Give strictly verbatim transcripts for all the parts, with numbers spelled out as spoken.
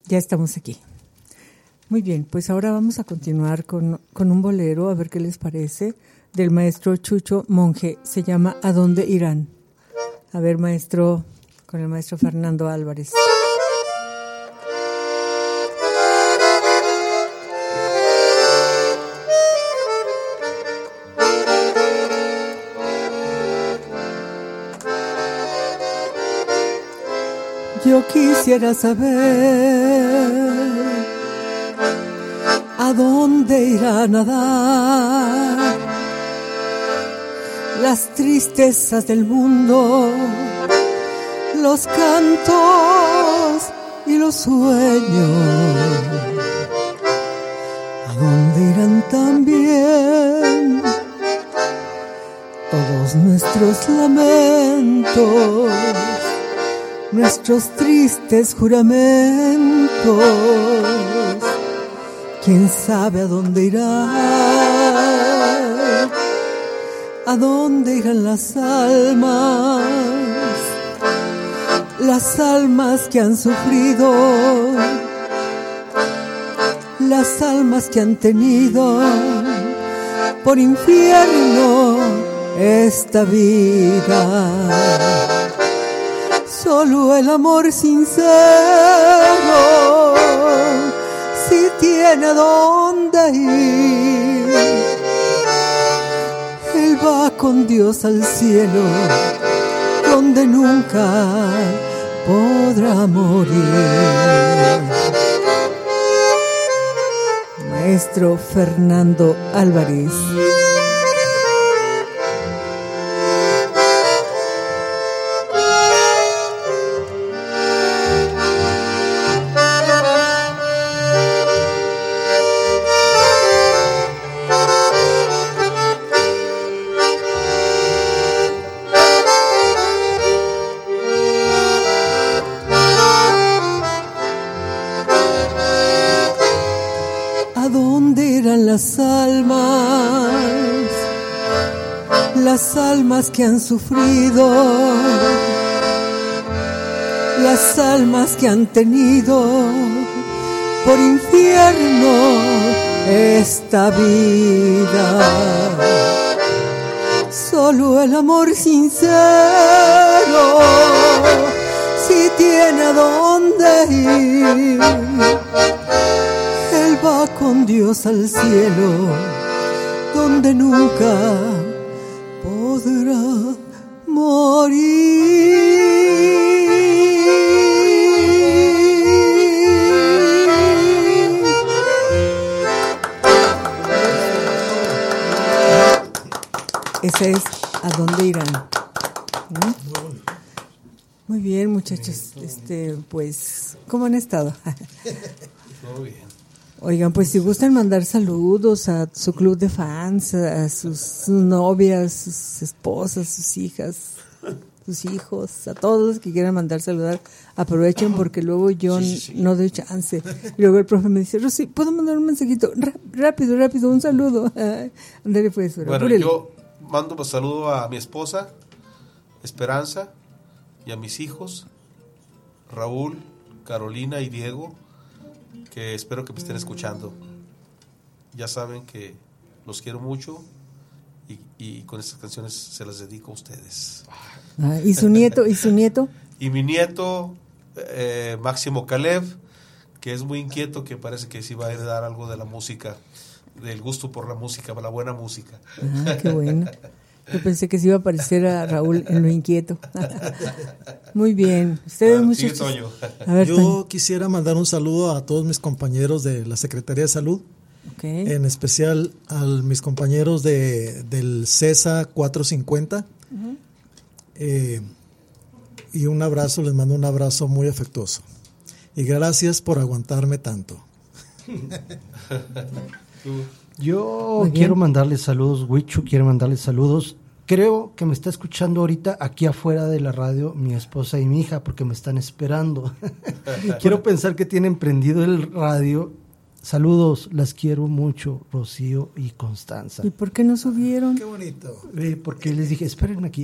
Ya estamos aquí. Muy bien, pues ahora vamos a continuar con, con un bolero, a ver qué les parece, del maestro Chucho Monje. Se llama ¿A dónde irán? A ver, maestro, con el maestro Fernando Álvarez. Yo quisiera saber a dónde irán a dar las tristezas del mundo, los cantos y los sueños. ¿A dónde irán también todos nuestros lamentos, nuestros tristes juramentos? ¿Quién sabe a dónde irá? ¿A dónde irán las almas? Las almas que han sufrido, las almas que han tenido por infierno esta vida. Solo el amor sincero, si tiene a dónde ir, él va con Dios al cielo, donde nunca podrá morir. Maestro Fernando Álvarez. Las almas, las almas que han sufrido, las almas que han tenido por infierno esta vida. Solo el amor sincero, si tiene a dónde ir, él va con Dios al cielo, donde nunca podrá morir. Esa es ¿A dónde irán? ¿Mm? Muy bien, muchachos. Este, pues, ¿cómo han estado? Todo bien. Oigan, pues si gustan mandar saludos a su club de fans, a sus, sus novias, sus esposas, sus hijas, sus hijos, a todos los que quieran mandar saludar, aprovechen porque luego yo sí, sí, sí. no doy chance. Y luego el profe me dice, Rosy, ¿puedo mandar un mensajito? Rápido, rápido, un saludo. Andale pues. Bueno, apúrele. Yo mando un saludo a mi esposa, Esperanza, y a mis hijos, Raúl, Carolina y Diego, que espero que me estén escuchando. Ya saben que los quiero mucho y, y con estas canciones se las dedico a ustedes. Ah, ¿Y su nieto? ¿Y su nieto? Y mi nieto, eh, Máximo Caleb, que es muy inquieto, que parece que sí va a heredar algo de la música, del gusto por la música, por la buena música. Ah, qué bueno. Yo pensé que se iba a parecer a Raúl en lo inquieto. Muy bien. Ustedes, ah, muchachos. A ver, Yo Toño. quisiera mandar un saludo a todos mis compañeros de la Secretaría de Salud. Okay. En especial a mis compañeros de del CESA cuatrocientos cincuenta. Uh-huh. Eh, y un abrazo, les mando un abrazo muy afectuoso. Y gracias por aguantarme tanto. Yo quiero mandarles saludos, Huichu quiere mandarles saludos. Creo que me está escuchando ahorita aquí afuera de la radio mi esposa y mi hija porque me están esperando. Quiero pensar que tienen prendido el radio saludos, las quiero mucho, Rocío y Constanza. ¿Y por qué no subieron? Qué bonito. Eh, porque les dije, espérenme aquí.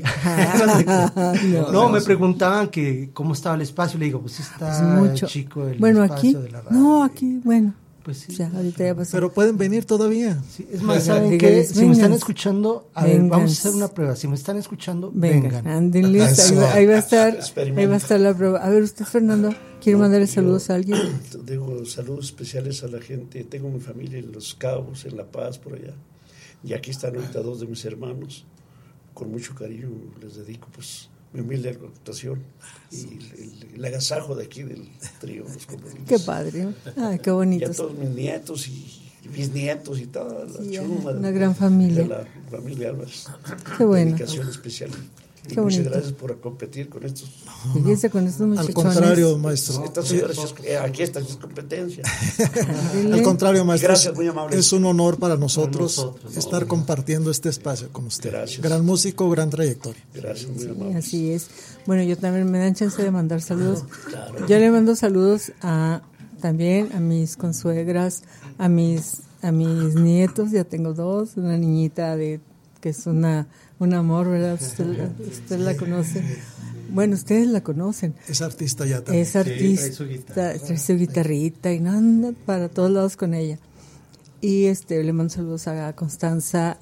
no, no, me preguntaban que cómo estaba el espacio. Le digo, pues está es mucho. chico el bueno, espacio aquí, de la radio. no, aquí, bueno. Pues sí. Ya, ahorita ya pasó. Pero pueden venir todavía. Sí, es más, ¿saben Dígales, qué? Si me están vengan. escuchando, a ver, Vengan. vamos a hacer una prueba. Si me están escuchando, Vengan, vengan. ándenle, ahí, Eso. va- ahí va a estar, Experimenta. ahí va a estar la prueba. A ver, usted, Fernando, ¿quiere No, mandarle yo- saludos a alguien? Digo saludos especiales a la gente. Tengo mi familia en Los Cabos, en La Paz, por allá. Y aquí están ahorita dos de mis hermanos. Con mucho cariño les dedico pues mi humilde actuación y el, el, el agasajo de aquí del trío Los Comodines. Qué padre. Ay, qué Y a bonito. todos mis nietos y, y bisnietos y toda la Sí, chuma una de- gran familia. de la familia Álvarez. Qué bueno. Dedicación especial. Y Qué muchas bonito. gracias por competir con estos. Fíjese con estos Al muchachones. contrario, maestro. Estas señoras, eh, aquí está es competencia. Dile. Al contrario, maestro. Gracias, muy amable. Es un honor para nosotros, Para nosotros, estar compartiendo este espacio con usted. Gracias. Gran músico, gran trayectoria. Gracias, muy Sí, amable. así es. Bueno, yo también me dan chance de mandar saludos. Yo le mando saludos a también a mis consuegras, a mis a mis nietos, ya tengo dos, una niñita de que es una un amor, ¿verdad? Usted, la- usted la conoce. Bueno, ustedes la conocen. Es artista ya también. Es trae artista, su guitarra. trae su guitarrita y no anda para todos lados con ella. Y este le mando saludos a Constanza,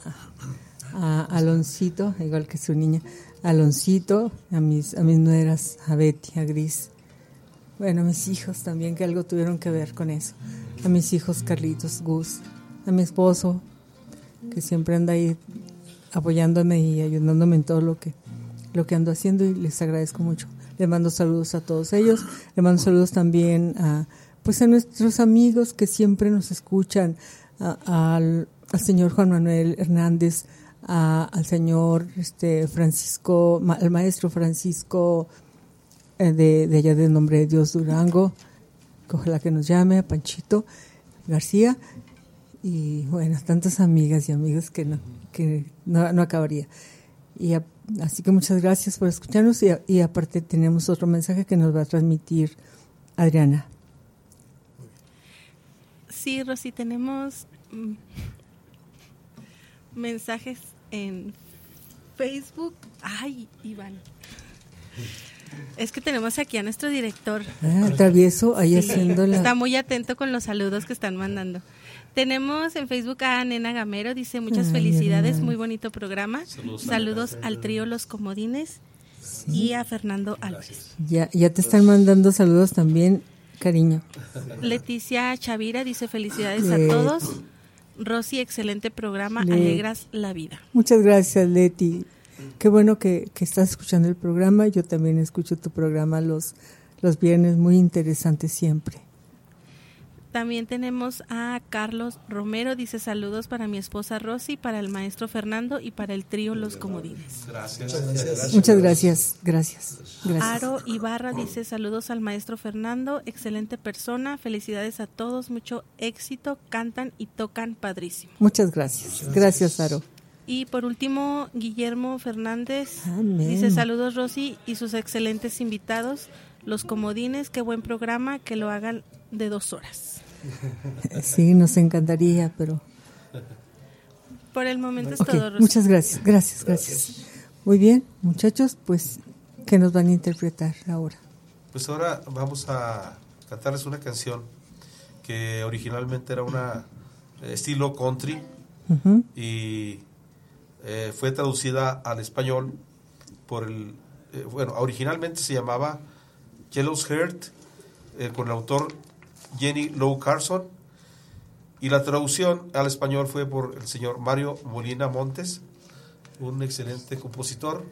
a Aloncito, igual que su niña, a Aloncito, a mis, a mis nueras, a Betty, a Gris. Bueno, a mis hijos también, que algo tuvieron que ver con eso. A mis hijos, Carlitos, Gus, a mi esposo, que siempre anda ahí apoyándome y ayudándome en todo lo que, lo que ando haciendo, y les agradezco mucho. Le mando saludos a todos ellos. Le mando saludos también a, pues a nuestros amigos que siempre nos escuchan, a- al, al señor Juan Manuel Hernández, a- al señor este Francisco, ma- al maestro Francisco eh, de, de allá del Nombre de Dios Durango, que ojalá que nos llame, a Panchito García, y bueno, tantas amigas y amigos que no, que no, no acabaría. Y a- así que muchas gracias por escucharnos, y, a- y aparte tenemos otro mensaje que nos va a transmitir Adriana. Sí, Rosy, tenemos mm, mensajes en Facebook. Ay, Iván. Es que tenemos aquí a nuestro director. Ah, travieso, ahí Sí, haciendo la... está muy atento con los saludos que están mandando. Tenemos en Facebook a Nena Gamero, dice muchas Ay, felicidades, hermana. muy bonito programa. Saludos, Saludos al trío Los Comodines y a Fernando Álvarez. Ya, ya te están mandando saludos también, cariño. Leticia Chavira dice felicidades Leti. a todos. Rosy, excelente programa, Leti. alegras la vida. Muchas gracias, Leti. Qué bueno que, que estás escuchando el programa. Yo también escucho tu programa los, los viernes, muy interesante siempre. También tenemos a Carlos Romero, dice saludos para mi esposa Rosy, para el maestro Fernando y para el trío Los Comodines. Gracias. Muchas gracias, gracias. gracias. Aro Ibarra dice saludos al maestro Fernando, excelente persona, felicidades a todos, mucho éxito, cantan y tocan padrísimo. Muchas gracias. Gracias, Aro. Y por último, Guillermo Fernández Amén. dice saludos Rosy y sus excelentes invitados, Los Comodines, qué buen programa, que lo hagan de dos horas. Sí, nos encantaría, pero... Por el momento es Ok, todo, Rosy. muchas gracias, gracias, gracias. Muy bien, muchachos, pues, ¿qué nos van a interpretar ahora? Pues ahora vamos a cantarles una canción que originalmente era una eh, estilo country Ujú. y eh, fue traducida al español por el eh, bueno, originalmente se llamaba Yellow's Heart, eh, con el autor Jenny Lou Carson, y la traducción al español fue por el señor Mario Molina Montes, un excelente compositor.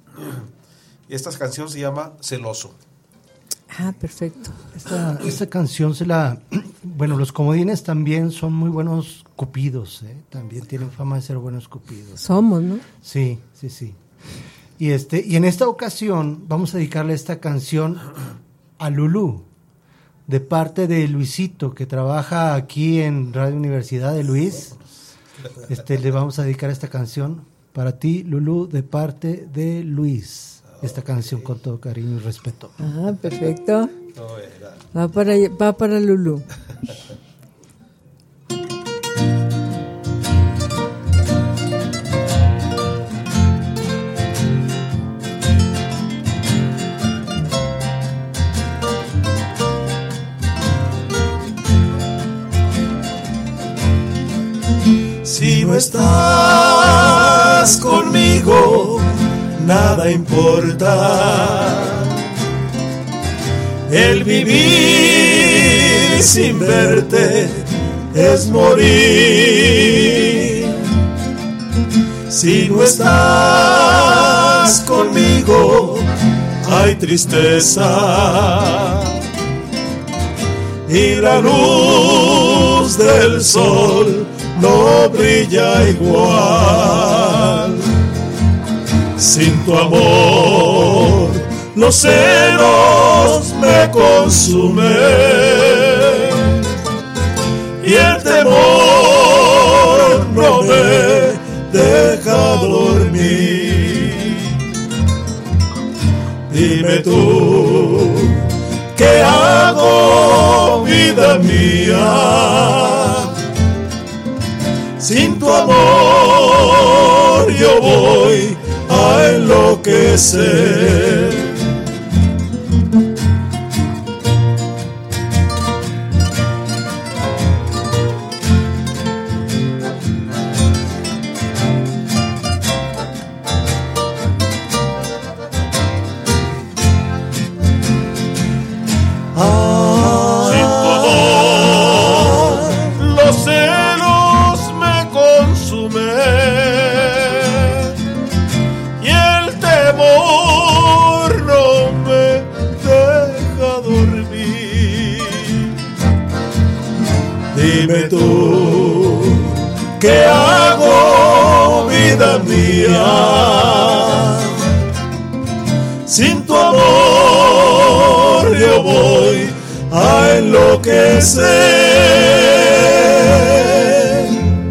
Y esta canción se llama Celoso. Ah, perfecto. Esta, esta canción se la... Bueno, los Comodines también son muy buenos cupidos, ¿eh? También tienen fama de ser buenos cupidos. Somos, ¿no? Sí, sí, sí. Y, este, y en esta ocasión vamos a dedicarle esta canción a Lulú, de parte de Luisito, que trabaja aquí en Radio Universidad de Luis. Este, le vamos a dedicar esta canción para ti, Lulú, de parte de Luis. Esta canción con todo cariño y respeto. Ah, perfecto. No, era- Va para, va para Lulú. Si no estás conmigo, nada importa. El vivir sin verte es morir. Si no estás conmigo, hay tristeza. Y la luz del sol no brilla igual. Sin tu amor, los celos me consumen y el temor no me deja dormir. Dime tú, ¿qué hago, vida mía? Sin tu amor yo voy a enloquecer. Dime tú, ¿qué hago, vida mía? Sin tu amor yo voy a enloquecer.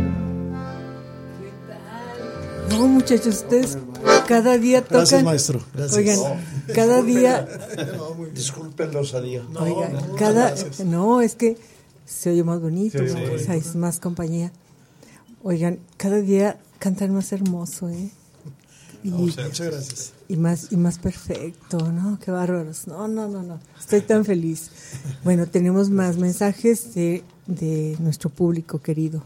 No, muchachos, ustedes cada día tocan. Gracias, maestro. Gracias. Oigan, cada día. Disculpen la osadía. No, oigan, no, cada. Gracias. No, es que se oye más bonito, sí, ¿no? Sí. Es más compañía. Oigan, cada día cantan más hermoso, ¿eh? Y, no, muchas gracias. Y más, y más perfecto, ¿no? Qué bárbaros. No, no, no, no. Estoy tan feliz. Bueno, tenemos más mensajes de, de nuestro público querido.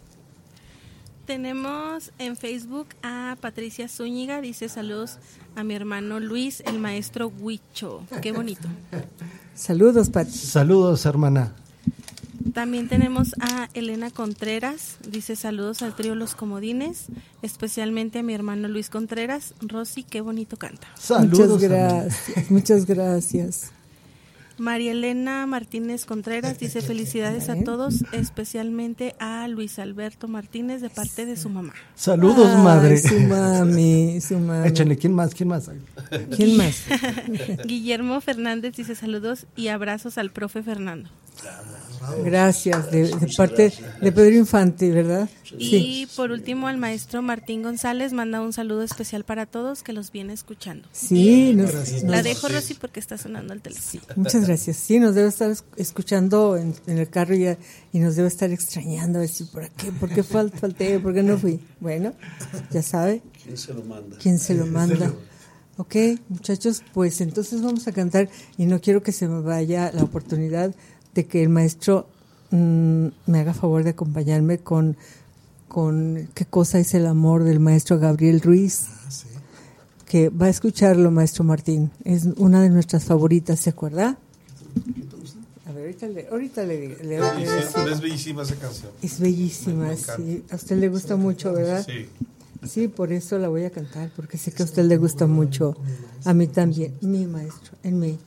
Tenemos en Facebook a Patricia Zúñiga, dice saludos a mi hermano Luis, el maestro Huicho. Qué bonito. Saludos, Pat. Saludos, hermana. También tenemos a Elena Contreras, dice saludos al trío Los Comodines, especialmente a mi hermano Luis Contreras. Rosy, qué bonito canta. Saludos. Muchas gracias, muchas gracias. María Elena Martínez Contreras dice felicidades a todos, especialmente a Luis Alberto Martínez de parte de su mamá. Saludos, ay, madre. Su mami, su mami. Échenle, ¿quién más? ¿Quién más? ¿Quién más? Guillermo Fernández dice saludos y abrazos al profe Fernando. Gracias, de, de parte gracias. de Pedro Infante, ¿verdad? Y sí. Por último, al maestro Martín González manda un saludo especial para todos que los viene escuchando. Sí, nos, gracias, la nos, dejo, Rosy, porque está sonando el teléfono. Sí, muchas gracias. Sí, nos debe estar escuchando en, en el carro y, y nos debe estar extrañando, a decir, ¿por qué? ¿Por qué fal, falté? ¿Por qué no fui? Bueno, ya sabe. ¿Quién se lo manda? ¿Quién se lo manda? Ok, muchachos, pues entonces vamos a cantar y no quiero que se me vaya la oportunidad de que el maestro mmm, me haga favor de acompañarme con, con ¿Qué cosa es el amor? Del maestro Gabriel Ruiz, ah, sí. Que va a escucharlo, maestro Martín. Es una de nuestras favoritas, ¿se acuerda? A ver, ahorita le, ahorita le, le, le, le es bellísima esa canción. Es bellísima, sí. A usted le gusta mucho, ¿verdad? Sí. Sí, por eso la voy a cantar, porque sé que a usted le gusta mucho. A mí también, mi maestro, en mí.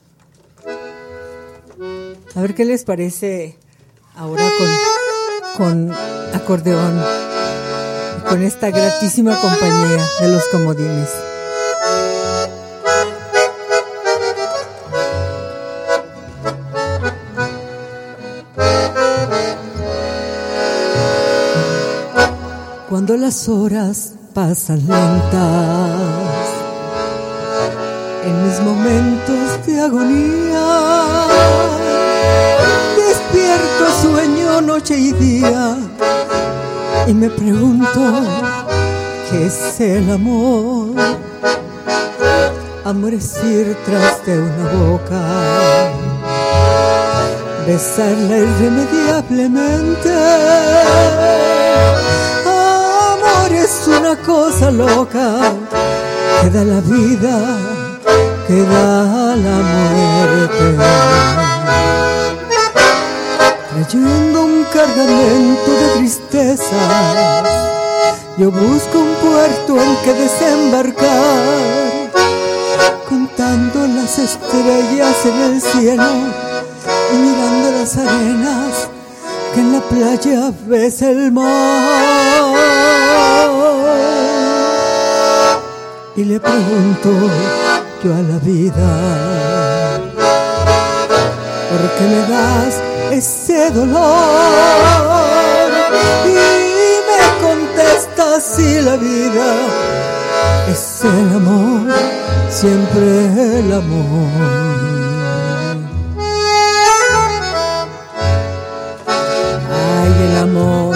A ver qué les parece ahora con, con acordeón y con esta gratísima compañía de Los Comodines. Cuando las horas pasan lentas, en mis momentos de agonía, despierto, sueño noche y día y me pregunto ¿qué es el amor? Amor es ir tras de una boca, besarla irremediablemente, amor es una cosa loca que da la vida, que da la muerte, trayendo un cargamento de tristezas. Yo busco un puerto en que desembarcar, contando las estrellas en el cielo y mirando las arenas que en la playa ves el mar. Y le pregunto yo a la vida, ¿por qué me das ese dolor? Y me contesta si la vida es el amor, siempre el amor. Ay, el amor.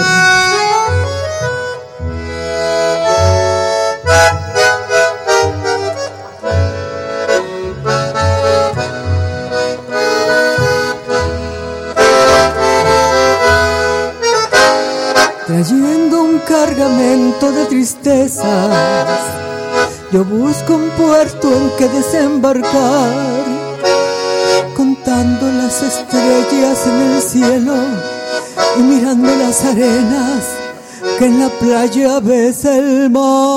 Trayendo un cargamento de tristezas, yo busco un puerto en que desembarcar, contando las estrellas en el cielo y mirando las arenas que en la playa ves el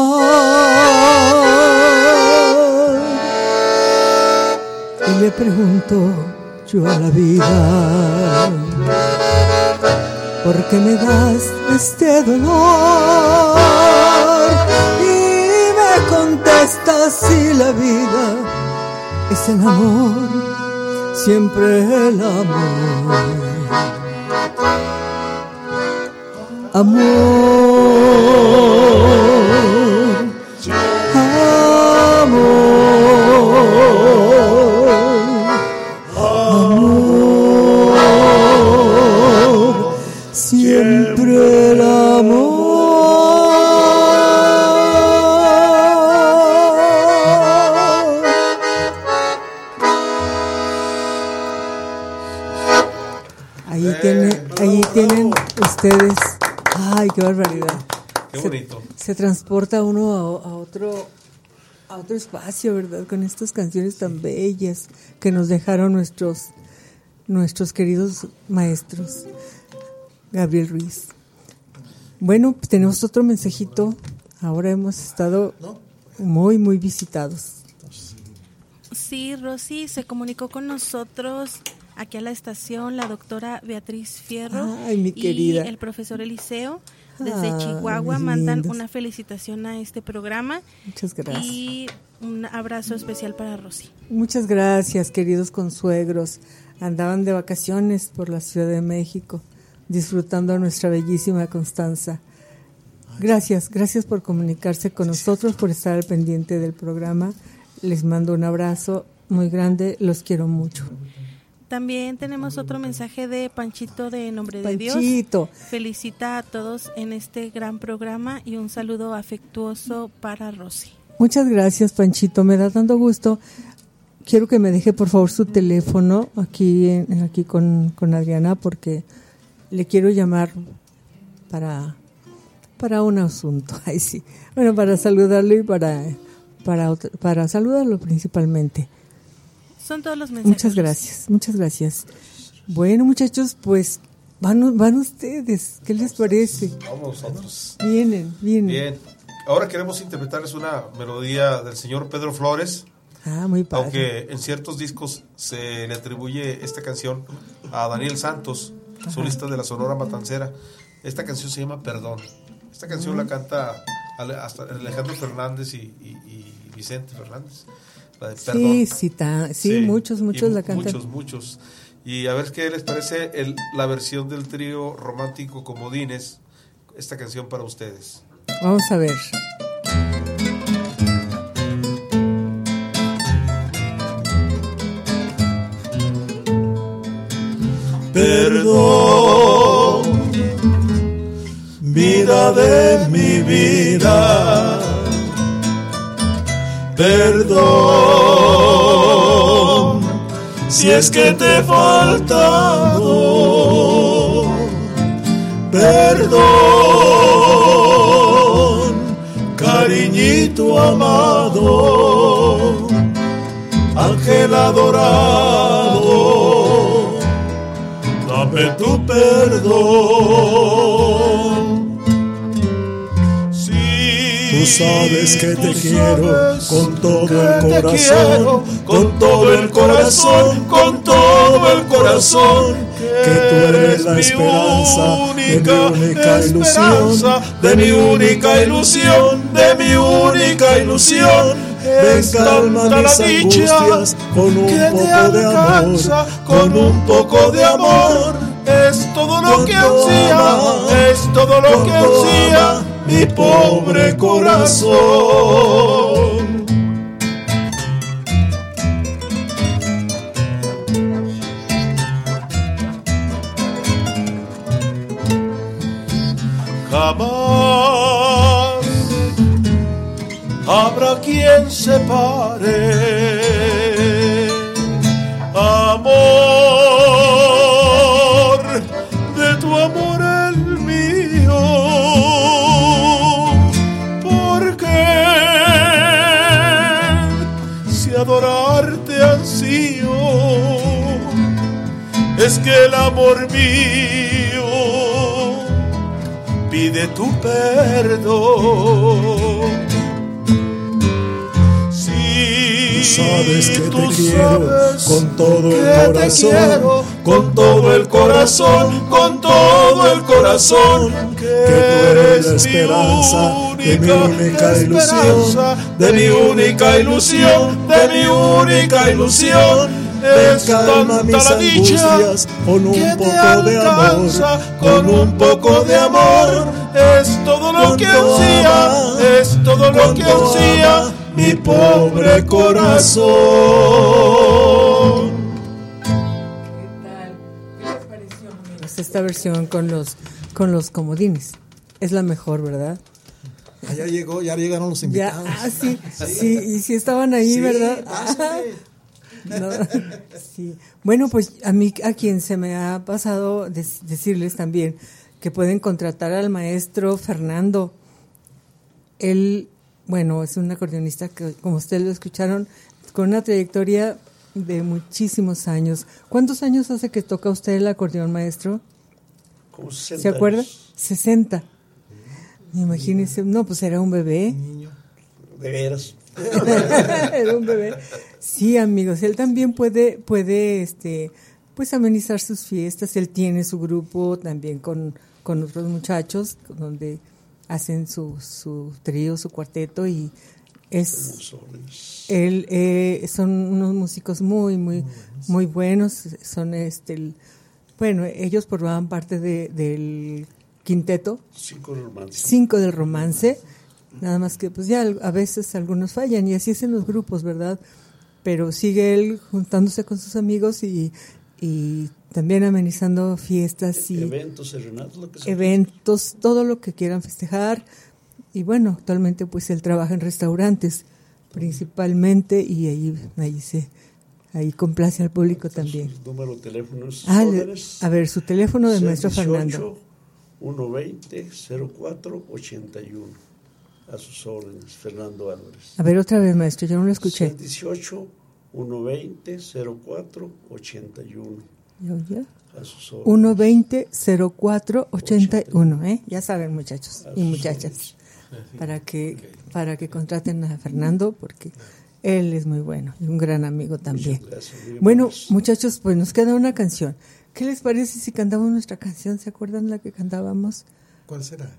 mar. Y le pregunto yo a la vida, ¿por qué me das este dolor? Y me contesta si la vida es el amor, siempre el amor. Amor, amor, amor, siempre el amor. Ahí tienen, ahí tienen ustedes. Ay, qué barbaridad. Qué bonito. Se, se transporta uno a, a otro a otro espacio, ¿verdad? Con estas canciones tan bellas que nos dejaron nuestros nuestros queridos maestros. Gabriel Ruiz. Bueno, pues tenemos otro mensajito. Ahora hemos estado muy, muy visitados. Sí, Rosy se comunicó con nosotros aquí a la estación la doctora Beatriz Fierro. Ay, mi querida. Y el profesor Eliseo desde Ay, Chihuahua mis mandan lindos. una felicitación a este programa. Muchas gracias. Y un abrazo especial para Rosy. Muchas gracias, queridos consuegros. Andaban de vacaciones por la Ciudad de México, disfrutando nuestra bellísima Constanza. Gracias, gracias por comunicarse con nosotros, por estar al pendiente del programa. Les mando un abrazo muy grande, los quiero mucho. También tenemos otro mensaje de Panchito de Nombre de Dios. Panchito. Felicita a todos en este gran programa y un saludo afectuoso para Rosy. Muchas gracias, Panchito, me da tanto gusto. Quiero que me deje por favor su teléfono aquí, en- aquí con, con Adriana, porque le quiero llamar para, para un asunto. Ay, sí. Bueno, para saludarlo y para, para, otra- para saludarlo principalmente. Son todos los mensajes. Muchas gracias, muchas gracias. Bueno, muchachos, pues van, van ustedes. ¿Qué les parece? Vamos nosotros. Vienen, vienen. Bien. Ahora queremos interpretarles una melodía del señor Pedro Flores, Ah, muy padre. aunque en ciertos discos se le atribuye esta canción a Daniel Santos, solista de la Sonora Matancera. Esta canción se llama Perdón. Esta canción la canta Ale- hasta Alejandro Fernández y, y- y Vicente Fernández. La de Perdón. Sí, sí, ta- sí, muchos, muchos y la cantan. Muchos, muchos. Y a ver qué les parece el, la versión del trío romántico Comodines, esta canción para ustedes. Vamos a ver. Perdón, vida de mi vida. Perdón, si es que te he faltado. Perdón, amado, ángel adorado, dame tu perdón. Tú sabes que te quiero con todo el corazón, con todo el corazón, con todo el corazón, que tú eres la esperanza de mi única ilusión, de mi única ilusión, de mi única ilusión. Ven, calma mis angustias con un poco de amor, con un poco de amor. Es todo lo que ansía, es todo lo que ansía mi pobre corazón. Jamás habrá quien separe amor de tu amor el mío, porque si adorarte ansío, es que el amor mío pide tu perdón. Tú sabes que te quiero con todo el corazón, con todo el corazón, con todo el corazón, que tú eres la esperanza de mi única ilusión, de mi única ilusión, de mi única ilusión. Es calma mis angustias con un poco de amor, con un poco de amor. Es todo lo que ansía, es todo lo que ansía mi pobre corazón. ¿Qué les pareció, amigos, esta versión con los con los comodines? Es la mejor, ¿verdad? Ah, ya llegó, ya llegaron los invitados. Ya, ah, sí, sí, y sí estaban ahí, Sí, ¿verdad? pásale. No, sí. Bueno, pues a mí, a quien se me ha pasado des- decirles también que pueden contratar al maestro Fernando. Él, bueno, es un acordeonista que, como ustedes lo escucharon, con una trayectoria de muchísimos años. ¿Cuántos años hace que toca usted el acordeón, maestro? Como sesenta ¿Se acuerda? años. sesenta. Imagínese, no, pues era un bebé. De veras. Era un bebé. Sí, amigos, él también puede, puede, este, pues amenizar sus fiestas. Él tiene su grupo también con, con otros muchachos, donde hacen su, su trío, su cuarteto, y es, él, eh, son unos músicos muy, muy, muy buenos. Son, este, el, bueno, ellos formaban parte de, del quinteto. Cinco romances. Cinco del romance. Nada más que pues ya a veces algunos fallan y así es en los grupos, ¿verdad? Pero sigue él juntándose con sus amigos y, y también amenizando fiestas y eventos, serenatas, lo que sea. eventos, todo lo que quieran festejar. Y bueno, actualmente pues él trabaja en restaurantes principalmente y ahí ahí se ahí complace al público también. Su número de teléfono es Ah, le, a ver, su teléfono del maestro Fernando. uno veinte, cero cuatro ochenta y uno. A sus órdenes, Fernando Álvarez. A ver, otra vez, maestro, yo no lo escuché. dieciocho, uno veinte, cero cuatro ochenta y uno. ¿Yo ya? A sus órdenes. uno veinte, cero cuatro ochenta y uno, ¿eh? Ya saben, muchachos y muchachas, para que, para que contraten a Fernando, porque él es muy bueno y un gran amigo también. Gracias, Bueno, muchachos, pues nos queda una canción. ¿Qué les parece si cantamos nuestra canción? ¿Se acuerdan la que cantábamos? ¿Cuál será?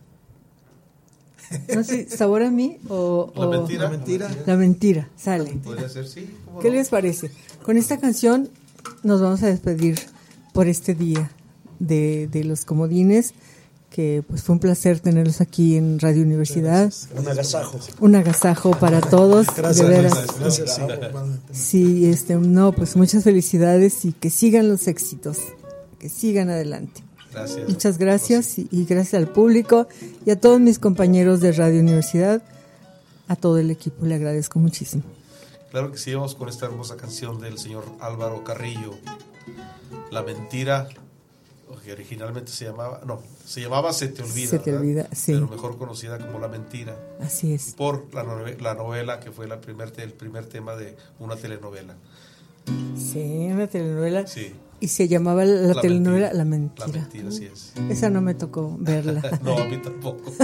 No sé, ¿Sabor a mí o, La o- mentira. La mentira. La mentira, sale. Podría ser, sí. ¿cómo ¿Qué no? les parece? Con esta canción nos vamos a despedir por este día de, de los comodines, que pues fue un placer tenerlos aquí en Radio Universidad. Un agasajo. Un agasajo para todos, Gracias, de veras. gracias, gracias, sí, igualmente. Sí, este, no, pues muchas felicidades y que sigan los éxitos, que sigan adelante. Gracias. Muchas gracias y, y gracias al público y a todos mis compañeros de Radio Universidad, a todo el equipo le agradezco muchísimo. Claro que sí, vamos con esta hermosa canción del señor Álvaro Carrillo, La mentira, que originalmente se llamaba, no, se llamaba Se te olvida, Se te ¿verdad? olvida, sí. Pero mejor conocida como La Mentira, Así es. por la, nove- la novela que fue la primer te- el primer tema de una telenovela. Sí, una telenovela. Sí. Y se llamaba la, La telenovela Mentira. La Mentira. La Mentira, así es. Esa no me tocó verla. No, a mí tampoco.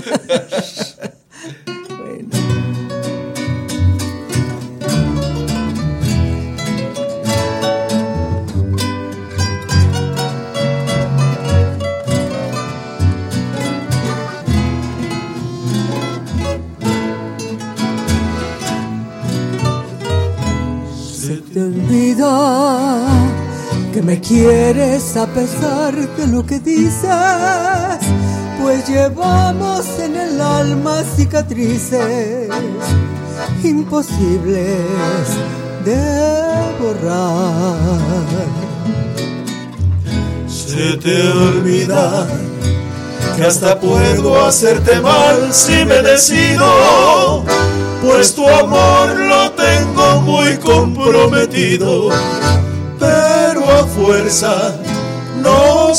Bueno. Se te olvida que me quieres a pesar de lo que dices, pues llevamos en el alma cicatrices imposibles de borrar. Se te olvida que hasta puedo hacerte mal si me decido, pues tu amor lo tengo muy comprometido, pero a fuerza no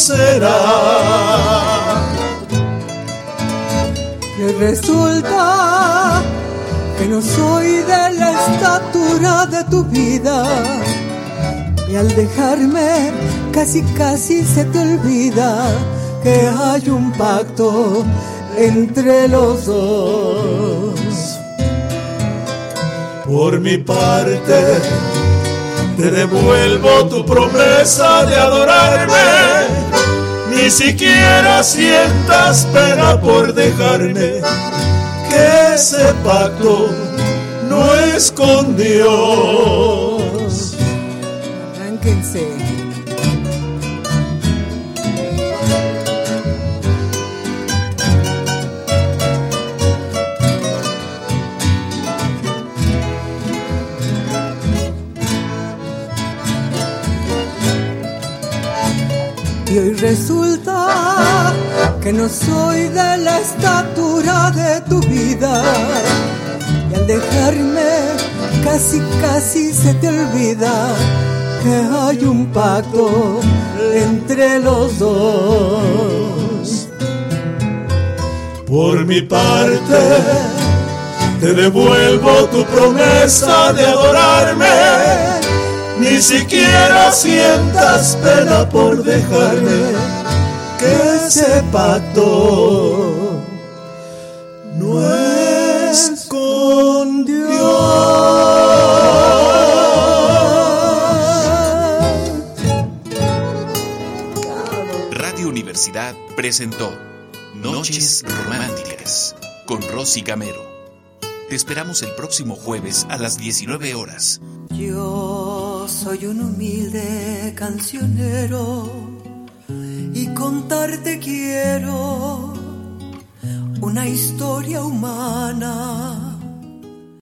será. Y resulta que no soy de la estatura de tu vida, y al dejarme casi casi se te olvida que hay un pacto entre los dos. Por mi parte, te devuelvo tu promesa de adorarme. Ni siquiera sientas pena por dejarme, que ese pacto no es con Dios. Arránquense. Y hoy resulta que no soy de la estatura de tu vida, y al dejarme casi casi se te olvida que hay un pacto entre los dos. Por mi parte, te devuelvo tu promesa de adorarme. Ni siquiera sientas pena por dejarme, que ese pacto no es con Dios. Radio Universidad presentó Noches Románticas con Rosy Gamero. Te esperamos el próximo jueves a las diecinueve horas. Yo soy un humilde cancionero y contarte quiero una historia humana